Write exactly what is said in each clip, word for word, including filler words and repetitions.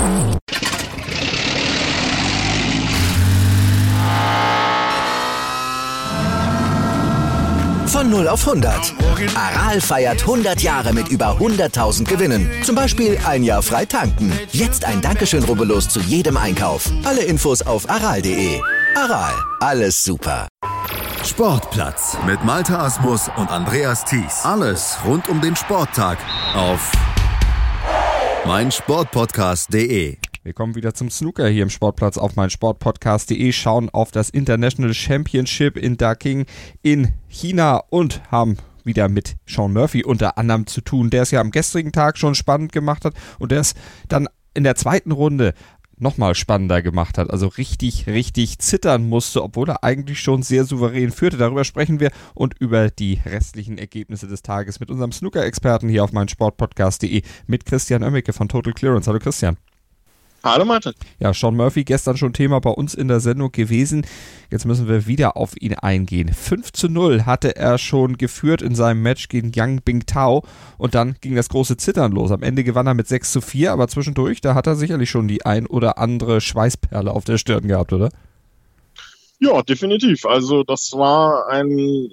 Von null auf hundert. Aral feiert hundert Jahre mit über hunderttausend Gewinnen. Zum Beispiel ein Jahr frei tanken. Jetzt ein Dankeschön, rubbellos zu jedem Einkauf. Alle Infos auf aral punkt de. Aral, alles super. Sportplatz mit Malte Asmus und Andreas Thies. Alles rund um den Sporttag auf meinsportpodcast punkt de. Wir kommen wieder zum Snooker hier im Sportplatz auf meinsportpodcast punkt de, schauen auf das International Championship in Daking in China und haben wieder mit Sean Murphy unter anderem zu tun, der es ja am gestrigen Tag schon spannend gemacht hat und der es dann in der zweiten Runde nochmal spannender gemacht hat, also richtig, richtig zittern musste, obwohl er eigentlich schon sehr souverän führte. Darüber sprechen wir und über die restlichen Ergebnisse des Tages mit unserem Snooker-Experten hier auf meinsportpodcast punkt de, mit Christian Oemmeke von Total Clearance. Hallo Christian. Hallo Martin. Ja, Sean Murphy, gestern schon Thema bei uns in der Sendung gewesen. Jetzt müssen wir wieder auf ihn eingehen. fünf zu null hatte er schon geführt in seinem Match gegen Yang Bingtao und dann ging das große Zittern los. Am Ende gewann er mit sechs zu vier, aber zwischendurch, da hat er sicherlich schon die ein oder andere Schweißperle auf der Stirn gehabt, oder? Ja, definitiv. Also das war ein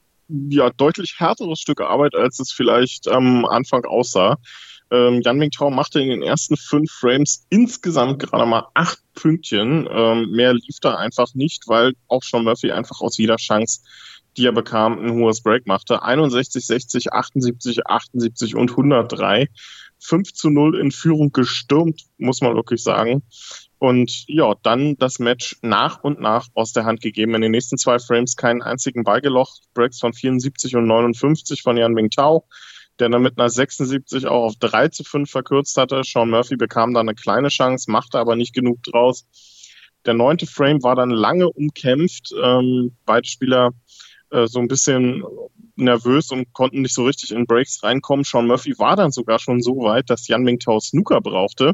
ja, deutlich härteres Stück Arbeit, als es vielleicht am Anfang aussah. Ähm, Yan Bingtao machte in den ersten fünf Frames insgesamt gerade mal acht Pünktchen. Ähm, mehr lief da einfach nicht, weil auch Sean Murphy einfach aus jeder Chance, die er bekam, ein hohes Break machte. einundsechzig, sechzig, achtundsiebzig, achtundsiebzig und hundertdrei. fünf zu null in Führung gestürmt, muss man wirklich sagen. Und ja, dann das Match nach und nach aus der Hand gegeben. In den nächsten zwei Frames keinen einzigen beigelocht. Breaks von vierundsiebzig und neunundfünfzig von Yan Bingtao, der dann mit einer sechsundsiebzig auch auf drei zu fünf verkürzt hatte. Sean Murphy bekam da eine kleine Chance, machte aber nicht genug draus. Der neunte Frame war dann lange umkämpft. Ähm, beide Spieler äh, so ein bisschen nervös und konnten nicht so richtig in Breaks reinkommen. Sean Murphy war dann sogar schon so weit, dass Yan Bingtao Snooker brauchte.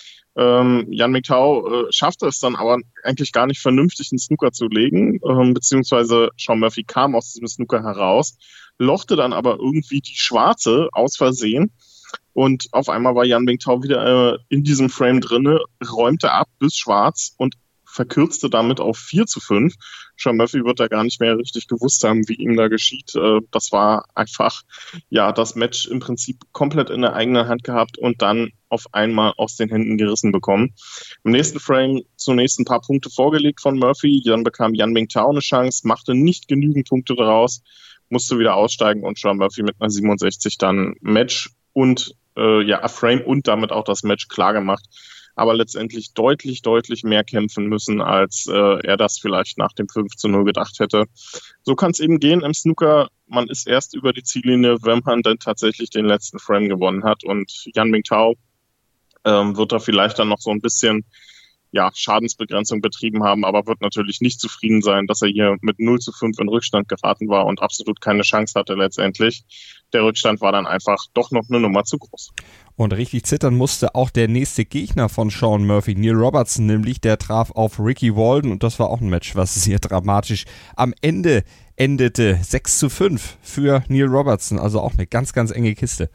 Ähm, Yan Bingtao äh, schaffte es dann aber eigentlich gar nicht vernünftig einen Snooker zu legen, ähm, beziehungsweise Sean Murphy kam aus diesem Snooker heraus, lochte dann aber irgendwie die Schwarze aus Versehen und auf einmal war Yan Bingtao wieder äh, in diesem Frame drinne, räumte ab bis Schwarz und verkürzte damit auf vier zu fünf. Sean Murphy wird da gar nicht mehr richtig gewusst haben, wie ihm da geschieht. Äh, das war einfach, ja, das Match im Prinzip komplett in der eigenen Hand gehabt und dann auf einmal aus den Händen gerissen bekommen. Im nächsten Frame zunächst ein paar Punkte vorgelegt von Murphy, dann bekam Yan Bingtao eine Chance, machte nicht genügend Punkte daraus, musste wieder aussteigen und Sean Murphy mit einer siebenundsechzig dann Match und äh, ja, Frame und damit auch das Match klar gemacht. Aber letztendlich deutlich, deutlich mehr kämpfen müssen, als äh, er das vielleicht nach dem fünf zu null gedacht hätte. So kann es eben gehen im Snooker. Man ist erst über die Ziellinie, wenn man dann tatsächlich den letzten Frame gewonnen hat. Und Yan Bingtao ähm, wird da vielleicht dann noch so ein bisschen ja, Schadensbegrenzung betrieben haben, aber wird natürlich nicht zufrieden sein, dass er hier mit null zu fünf in Rückstand geraten war und absolut keine Chance hatte letztendlich. Der Rückstand war dann einfach doch noch eine Nummer zu groß. Und richtig zittern musste auch der nächste Gegner von Sean Murphy, Neil Robertson nämlich, der traf auf Ricky Walden und das war auch ein Match, was sehr dramatisch am Ende endete. sechs zu fünf für Neil Robertson, also auch eine ganz, ganz enge Kiste.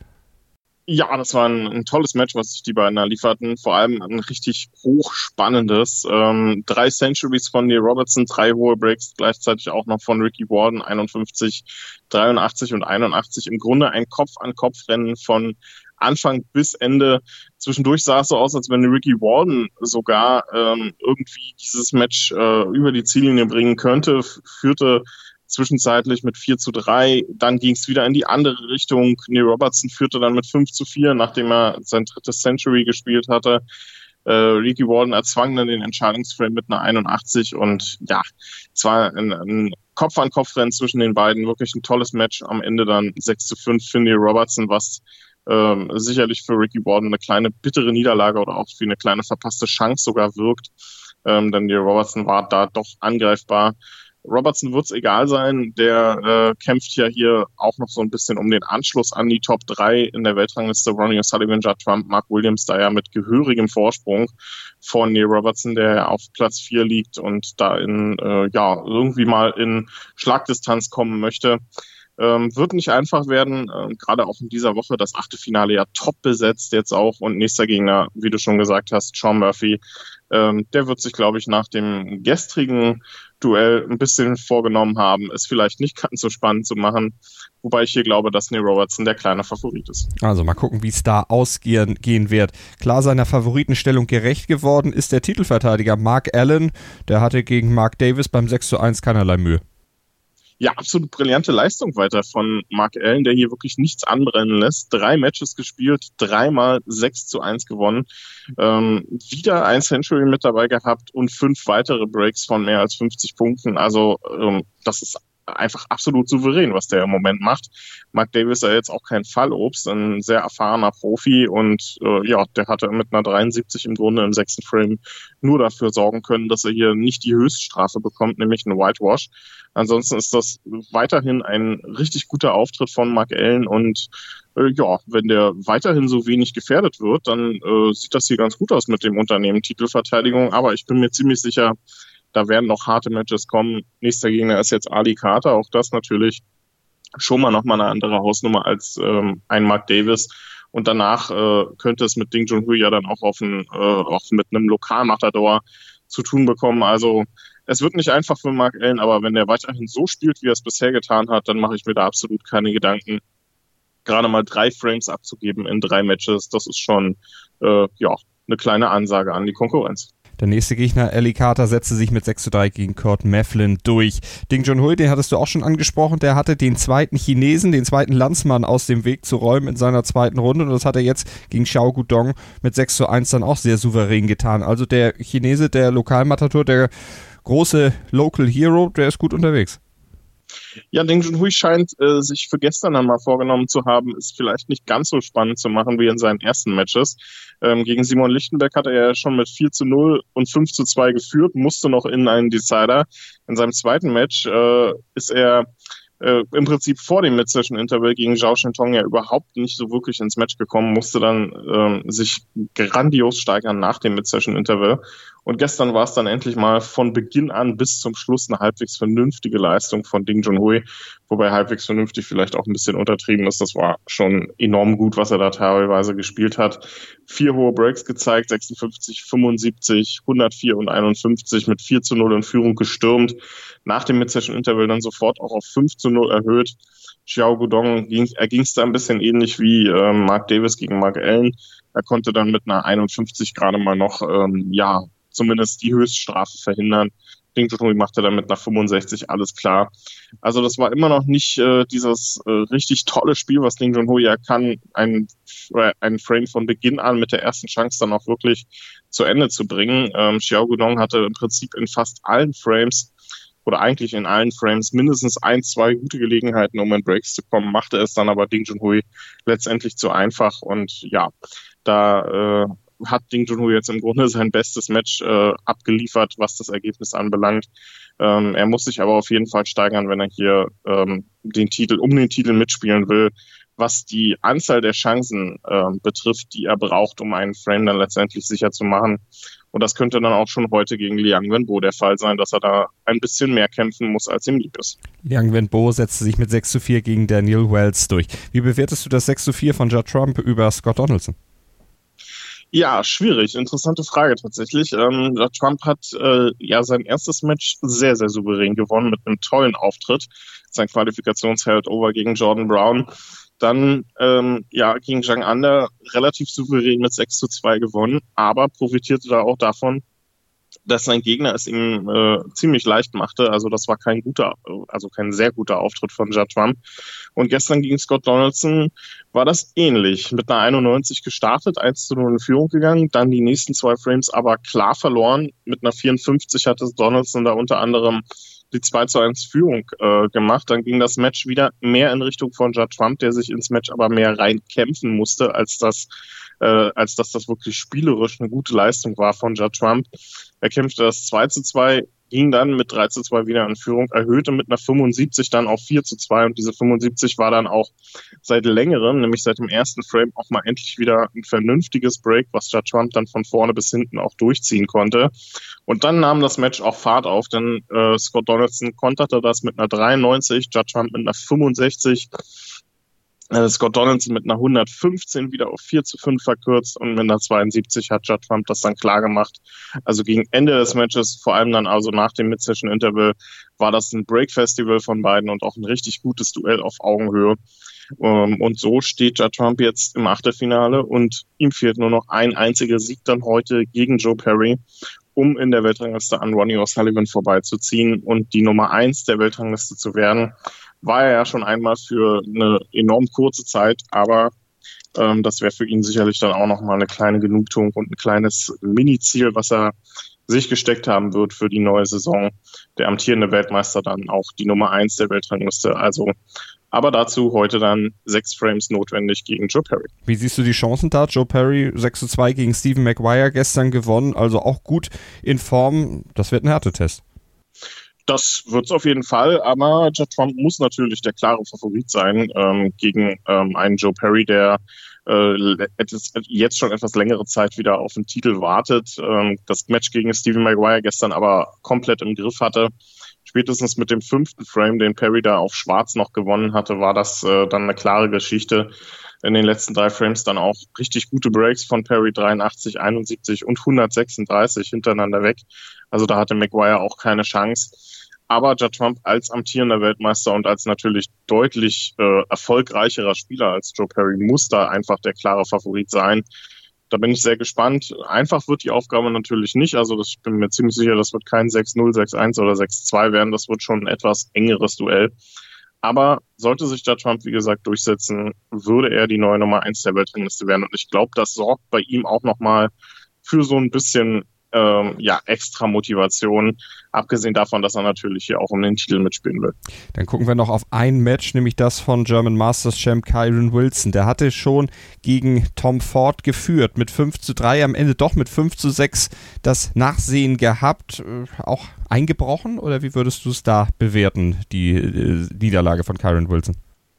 Ja, das war ein, ein tolles Match, was sich die beiden da lieferten. Vor allem ein richtig hochspannendes. Ähm, drei Centuries von Neil Robertson, drei hohe Breaks, gleichzeitig auch noch von Ricky Walden, einundfünfzig, dreiundachtzig und einundachtzig. Im Grunde ein Kopf-an-Kopf-Rennen von Anfang bis Ende. Zwischendurch sah es so aus, als wenn Ricky Walden sogar ähm, irgendwie dieses Match äh, über die Ziellinie bringen könnte, f- führte zwischenzeitlich mit vier zu drei, dann ging es wieder in die andere Richtung. Neil Robertson führte dann mit fünf zu vier, nachdem er sein drittes Century gespielt hatte. Äh, Ricky Walden erzwang dann den Entscheidungsframe mit einer einundachtzig und ja, es war ein, ein Kopf-an-Kopf-Rennen zwischen den beiden, wirklich ein tolles Match. Am Ende dann sechs zu fünf für Neil Robertson, was ähm, sicherlich für Ricky Walden eine kleine bittere Niederlage oder auch wie eine kleine verpasste Chance sogar wirkt, ähm, denn Neil Robertson war da doch angreifbar. Robertson wird es egal sein, der äh, kämpft ja hier auch noch so ein bisschen um den Anschluss an die Top drei in der Weltrangliste. Ronnie O'Sullivan, Judd Trump, Mark Williams da ja mit gehörigem Vorsprung von Neil Robertson, der auf Platz vier liegt und da in äh, ja irgendwie mal in Schlagdistanz kommen möchte. Ähm, wird nicht einfach werden, ähm, gerade auch in dieser Woche, das achte Finale ja top besetzt jetzt auch und nächster Gegner, wie du schon gesagt hast, Sean Murphy, ähm, der wird sich, glaube ich, nach dem gestrigen Duell ein bisschen vorgenommen haben, es vielleicht nicht ganz so spannend zu machen, wobei ich hier glaube, dass Neil Robertson der kleine Favorit ist. Also mal gucken, wie es da ausgehen gehen wird. Klar, seiner Favoritenstellung gerecht geworden ist der Titelverteidiger Mark Allen, der hatte gegen Mark Davis beim sechs zu eins keinerlei Mühe. Ja, absolut brillante Leistung weiter von Mark Allen, der hier wirklich nichts anbrennen lässt. Drei Matches gespielt, dreimal sechs zu eins gewonnen. Ähm, wieder ein Century mit dabei gehabt und fünf weitere Breaks von mehr als fünfzig Punkten. Also ähm, das ist einfach absolut souverän, was der im Moment macht. Mark Davis ist ja jetzt auch kein Fallobst, ein sehr erfahrener Profi und äh, ja, der hatte mit einer dreiundsiebzig im Grunde im sechsten Frame nur dafür sorgen können, dass er hier nicht die Höchststrafe bekommt, nämlich einen Whitewash. Ansonsten ist das weiterhin ein richtig guter Auftritt von Mark Allen und äh, ja, wenn der weiterhin so wenig gefährdet wird, dann äh, sieht das hier ganz gut aus mit dem Unternehmen Titelverteidigung, aber ich bin mir ziemlich sicher, da werden noch harte Matches kommen. Nächster Gegner ist jetzt Ali Carter. Auch das natürlich schon mal nochmal eine andere Hausnummer als ähm, ein Mark Davis. Und danach äh, könnte es mit Ding Junhui ja dann auch, auf ein, äh, auch mit einem Lokalmatador zu tun bekommen. Also es wird nicht einfach für Mark Allen, aber wenn der weiterhin so spielt, wie er es bisher getan hat, dann mache ich mir da absolut keine Gedanken. Gerade mal drei Frames abzugeben in drei Matches, das ist schon äh, ja eine kleine Ansage an die Konkurrenz. Der nächste Gegner, Ali Carter, setzte sich mit sechs zu drei gegen Kurt Mefflin durch. Ding Junhui, den hattest du auch schon angesprochen, der hatte den zweiten Chinesen, den zweiten Landsmann aus dem Weg zu räumen in seiner zweiten Runde und das hat er jetzt gegen Xiao Guodong mit sechs zu eins dann auch sehr souverän getan. Also der Chinese, der Lokalmatador, der große Local Hero, der ist gut unterwegs. Ja, Ding Junhui scheint äh, sich für gestern einmal vorgenommen zu haben, es vielleicht nicht ganz so spannend zu machen wie in seinen ersten Matches. Ähm, gegen Simon Lichtenberg hatte er ja schon mit vier zu null und fünf zu zwei geführt, musste noch in einen Decider. In seinem zweiten Match äh, ist er äh, im Prinzip vor dem Mid-Session-Interval gegen Zhao Shentong ja überhaupt nicht so wirklich ins Match gekommen, musste dann ähm, sich grandios steigern nach dem Mid-Session-Interval. Und gestern war es dann endlich mal von Beginn an bis zum Schluss eine halbwegs vernünftige Leistung von Ding Junhui, wobei halbwegs vernünftig vielleicht auch ein bisschen untertrieben ist. Das war schon enorm gut, was er da teilweise gespielt hat. Vier hohe Breaks gezeigt, sechsundfünfzig, fünfundsiebzig, hundertvier und einundfünfzig mit vier zu null in Führung gestürmt. Nach dem Mid-Session-Interval dann sofort auch auf fünf zu null erhöht. Xiao Guodong ging, er ging es da ein bisschen ähnlich wie äh, Mark Davis gegen Mark Allen. Er konnte dann mit einer einundfünfzig gerade mal noch, ähm, ja, zumindest die Höchststrafe verhindern. Ding Junhui machte dann mit einer fünfundsechzig alles klar. Also das war immer noch nicht äh, dieses äh, richtig tolle Spiel, was Ding Junhui ja kann, ein, äh, ein Frame von Beginn an mit der ersten Chance dann auch wirklich zu Ende zu bringen. Ähm, Xiao Guodong hatte im Prinzip in fast allen Frames oder eigentlich in allen Frames mindestens ein, zwei gute Gelegenheiten, um in Breaks zu kommen, machte es dann aber Ding Junhui letztendlich zu einfach und ja, da äh, hat Ding Junhui jetzt im Grunde sein bestes Match äh, abgeliefert, was das Ergebnis anbelangt. Ähm, er muss sich aber auf jeden Fall steigern, wenn er hier ähm, den Titel, um den Titel mitspielen will, was die Anzahl der Chancen äh, betrifft, die er braucht, um einen Frame dann letztendlich sicher zu machen. Und das könnte dann auch schon heute gegen Liang Wenbo der Fall sein, dass er da ein bisschen mehr kämpfen muss, als ihm lieb ist. Liang Wenbo setzte sich mit sechs zu vier gegen Daniel Wells durch. Wie bewertest du das sechs zu vier von Judd Trump über Scott Donaldson? Ja, schwierig. Interessante Frage tatsächlich. Ähm, Trump hat äh, ja sein erstes Match sehr, sehr souverän gewonnen mit einem tollen Auftritt. Sein Qualifikationsheldover gegen Jordan Brown. Dann ähm, ja gegen Zhang Anda relativ souverän mit sechs zu zwei gewonnen, aber profitierte da auch davon, dass sein Gegner es ihm äh, ziemlich leicht machte. Also das war kein guter, also kein sehr guter Auftritt von Judd Trump. Und gestern gegen Scott Donaldson war das ähnlich. Mit einer einundneunzig gestartet, eins zu null in Führung gegangen, dann die nächsten zwei Frames aber klar verloren. Mit einer vierundfünfzig hatte Donaldson da unter anderem die zwei zu eins Führung äh, gemacht. Dann ging das Match wieder mehr in Richtung von Judd Trump, der sich ins Match aber mehr rein kämpfen musste, als das äh, als dass das wirklich spielerisch eine gute Leistung war von Judd Trump. Er kämpfte das zwei zu zwei ging dann mit drei zu zwei wieder in Führung, erhöhte mit einer fünfundsiebzig dann auf vier zu zwei und diese fünfundsiebzig war dann auch seit längerem, nämlich seit dem ersten Frame, auch mal endlich wieder ein vernünftiges Break, was Judd Trump dann von vorne bis hinten auch durchziehen konnte. Und dann nahm das Match auch Fahrt auf, denn äh, Scott Donaldson konterte das mit einer dreiundneunzig, Judd Trump mit einer fünfundsechzig, Scott Donaldson mit einer hundertfünfzehn wieder auf vier zu fünf verkürzt und mit einer zweiundsiebzig hat Judd Trump das dann klar gemacht. Also gegen Ende des Matches, vor allem dann also nach dem Mid-Session-Interval, war das ein Break-Festival von beiden und auch ein richtig gutes Duell auf Augenhöhe. Und so steht Judd Trump jetzt im Achtelfinale und ihm fehlt nur noch ein einziger Sieg dann heute gegen Joe Perry, um in der Weltrangliste an Ronnie O'Sullivan vorbeizuziehen und die Nummer eins der Weltrangliste zu werden. War er ja schon einmal für eine enorm kurze Zeit, aber ähm, das wäre für ihn sicherlich dann auch nochmal eine kleine Genugtuung und ein kleines Mini-Ziel, was er sich gesteckt haben wird für die neue Saison. Der amtierende Weltmeister dann auch die Nummer eins der Weltrangliste. Also, aber dazu heute dann sechs Frames notwendig gegen Joe Perry. Wie siehst du die Chancen da? Joe Perry sechs zu zwei gegen Stephen Maguire gestern gewonnen, also auch gut in Form. Das wird ein Härtetest. Das wird's auf jeden Fall, aber Judd Trump muss natürlich der klare Favorit sein ähm, gegen ähm, einen Joe Perry, der äh, jetzt schon etwas längere Zeit wieder auf den Titel wartet. Ähm, das Match gegen Stephen Maguire gestern aber komplett im Griff hatte. Spätestens mit dem fünften Frame, den Perry da auf Schwarz noch gewonnen hatte, war das äh, dann eine klare Geschichte. In den letzten drei Frames dann auch richtig gute Breaks von Perry, dreiundachtzig, einundsiebzig und hundertsechsunddreißig hintereinander weg. Also da hatte Maguire auch keine Chance. Aber Judd Trump als amtierender Weltmeister und als natürlich deutlich äh, erfolgreicherer Spieler als Joe Perry muss da einfach der klare Favorit sein. Da bin ich sehr gespannt. Einfach wird die Aufgabe natürlich nicht. Also das, ich bin mir ziemlich sicher, das wird kein sechs null, sechs eins oder sechs zwei werden. Das wird schon ein etwas engeres Duell. Aber sollte sich Judd Trump, wie gesagt, durchsetzen, würde er die neue Nummer eins der Weltrangliste werden. Und ich glaube, das sorgt bei ihm auch nochmal für so ein bisschen Ähm, ja, extra Motivation, abgesehen davon, dass er natürlich hier auch um den Titel mitspielen will. Dann gucken wir noch auf ein Match, nämlich das von German Masters Champ Kyren Wilson. Der hatte schon gegen Tom Ford geführt mit fünf zu drei, am Ende doch mit fünf zu sechs das Nachsehen gehabt. Äh, auch eingebrochen oder wie würdest du es da bewerten, die äh, Niederlage von Kyren Wilson?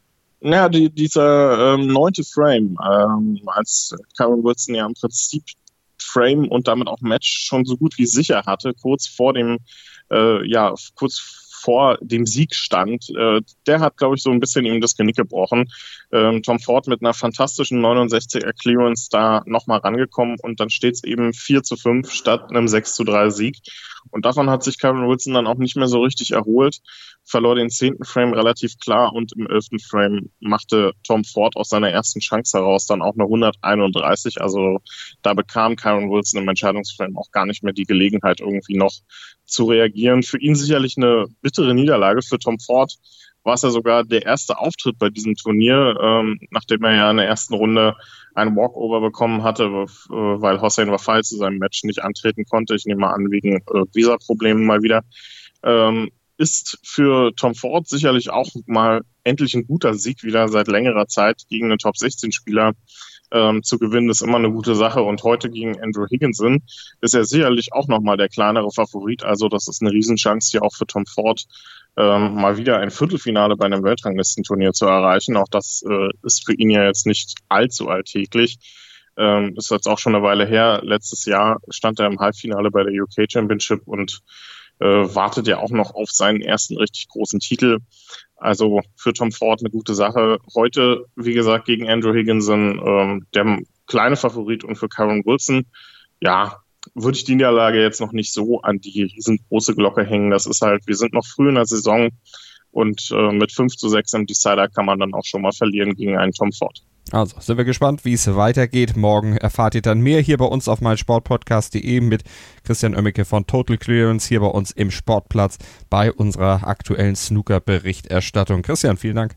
Ja, die, dieser ähm, neunte Frame, ähm, als Kyren Wilson ja im Prinzip Frame und damit auch Match schon so gut wie sicher hatte, kurz vor dem, äh, ja, kurz vor dem Sieg stand, äh, der hat, glaube ich, so ein bisschen ihm das Genick gebrochen. Ähm, Tom Ford mit einer fantastischen neunundsechziger Clearance da nochmal rangekommen und dann steht es eben vier zu fünf statt einem sechs zu drei Sieg. Und davon hat sich Kyren Wilson dann auch nicht mehr so richtig erholt, verlor den zehnten Frame relativ klar und im elften Frame machte Tom Ford aus seiner ersten Chance heraus dann auch eine hunderteinunddreißig. Also da bekam Kyren Wilson im Entscheidungsframe auch gar nicht mehr die Gelegenheit, irgendwie noch zu reagieren. Für ihn sicherlich eine bittere Niederlage. Für Tom Ford war es ja sogar der erste Auftritt bei diesem Turnier, ähm, nachdem er ja in der ersten Runde einen Walkover bekommen hatte, äh, weil Hossein Wafai zu seinem Match nicht antreten konnte. Ich nehme mal an, wegen äh, Visa-Problemen mal wieder. Ähm, ist für Tom Ford sicherlich auch mal endlich ein guter Sieg wieder seit längerer Zeit gegen einen Top sechzehn Spieler. Ähm, zu gewinnen ist immer eine gute Sache und heute gegen Andrew Higginson ist er sicherlich auch nochmal der kleinere Favorit, also das ist eine Riesenchance hier auch für Tom Ford, ähm, mal wieder ein Viertelfinale bei einem Weltranglistenturnier zu erreichen. Auch das äh, ist für ihn ja jetzt nicht allzu alltäglich. Ähm, ist jetzt auch schon eine Weile her. Letztes Jahr stand er im Halbfinale bei der U K Championship und äh, wartet ja auch noch auf seinen ersten richtig großen Titel. Also für Tom Ford eine gute Sache. Heute, wie gesagt, gegen Andrew Higginson, ähm, der kleine Favorit, und für Kyren Wilson, ja, würde ich die Niederlage jetzt noch nicht so an die riesengroße Glocke hängen. Das ist halt, wir sind noch früh in der Saison und äh, mit fünf zu sechs im Decider kann man dann auch schon mal verlieren gegen einen Tom Ford. Also, sind wir gespannt, wie es weitergeht. Morgen erfahrt ihr dann mehr hier bei uns auf meinsportpodcast punkt de mit Christian Oemmeke von Total Clearance hier bei uns im Sportplatz bei unserer aktuellen Snooker-Berichterstattung. Christian, vielen Dank.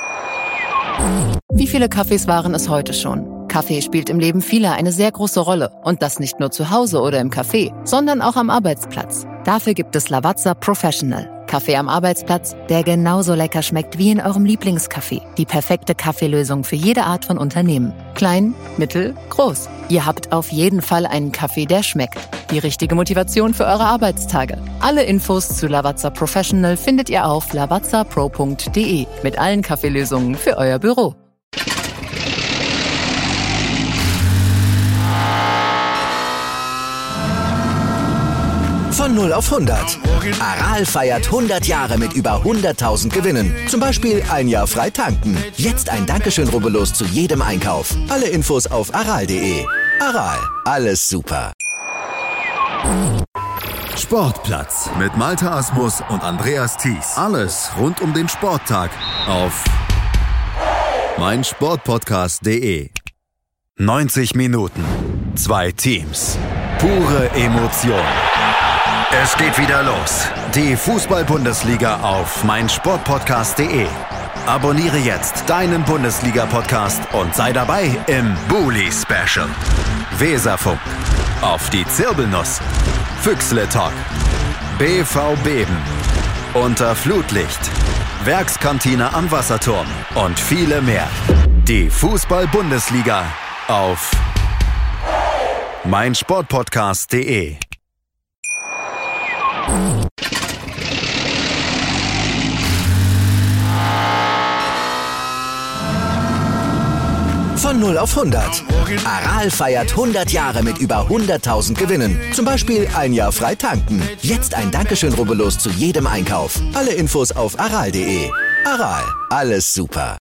Wie viele Kaffees waren es heute schon? Kaffee spielt im Leben vieler eine sehr große Rolle. Und das nicht nur zu Hause oder im Café, sondern auch am Arbeitsplatz. Dafür gibt es Lavazza Professional. Kaffee am Arbeitsplatz, der genauso lecker schmeckt wie in eurem Lieblingscafé. Die perfekte Kaffeelösung für jede Art von Unternehmen. Klein, mittel, groß. Ihr habt auf jeden Fall einen Kaffee, der schmeckt. Die richtige Motivation für eure Arbeitstage. Alle Infos zu Lavazza Professional findet ihr auf lavazza pro punkt de mit allen Kaffeelösungen für euer Büro. Von null auf hundert. Aral feiert hundert Jahre mit über hunderttausend Gewinnen. Zum Beispiel ein Jahr frei tanken. Jetzt ein Dankeschön, rubbellos zu jedem Einkauf. Alle Infos auf aral punkt de. Aral, alles super. Sportplatz mit Malte Asmus und Andreas Thies. Alles rund um den Sporttag auf meinsportpodcast punkt de. neunzig Minuten, zwei Teams, pure Emotion. Es geht wieder los. Die Fußball-Bundesliga auf meinsportpodcast punkt de. Abonniere jetzt deinen Bundesliga-Podcast und sei dabei im Bully-Special. Weserfunk, auf die Zirbelnuss, Füchsle Talk, B V Beben, unter Flutlicht, Werkskantine am Wasserturm und viele mehr. Die Fußball-Bundesliga auf meinsportpodcast punkt de. Von null auf hundert. Aral feiert hundert Jahre mit über hunderttausend Gewinnen. Zum Beispiel ein Jahr frei tanken. Jetzt ein Dankeschön, rubbellos zu jedem Einkauf. Alle Infos auf aral punkt de. Aral, alles super.